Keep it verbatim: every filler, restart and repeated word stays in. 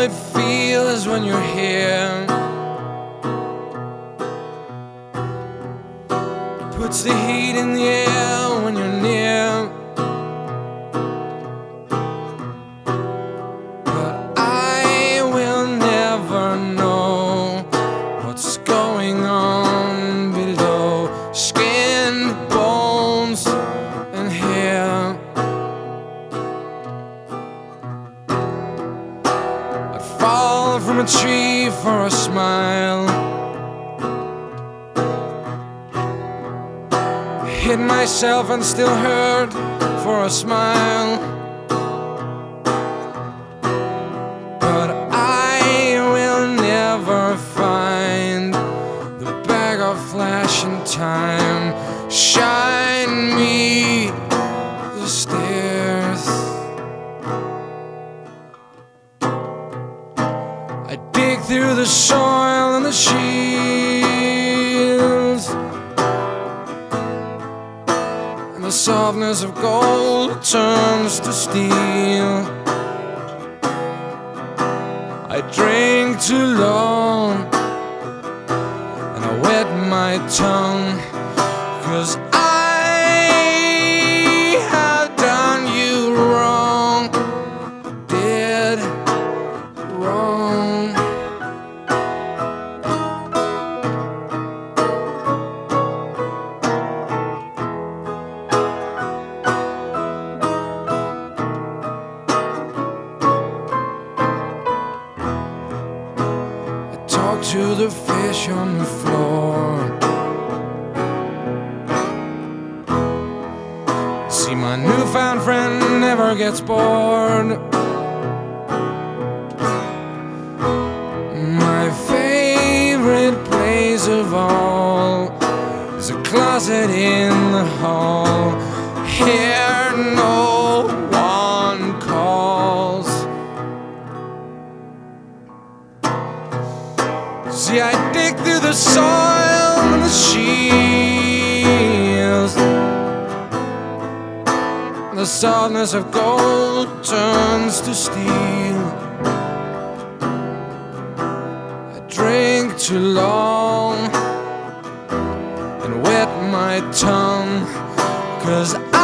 it feels when you're here. Puts the heat in the air when you're near. But I will never know what's going on below skin, bones, and hair. I'd fall from a tree for a smile, hit myself and still hurt for a smile. But I will never find the bag of flashing time. Shine me the stairs. I dig through the soil and the shields, the softness of gold turns to steel. I drink too long and I wet my tongue, 'cause I have done you wrong, dead wrong. Talk to the fish on the floor, see my newfound friend never gets bored. My favorite place of all is a closet in the hall. Here no one calls. See, I dig through the soil and the shields, the softness of gold turns to steel. I drink too long and wet my tongue, 'cause I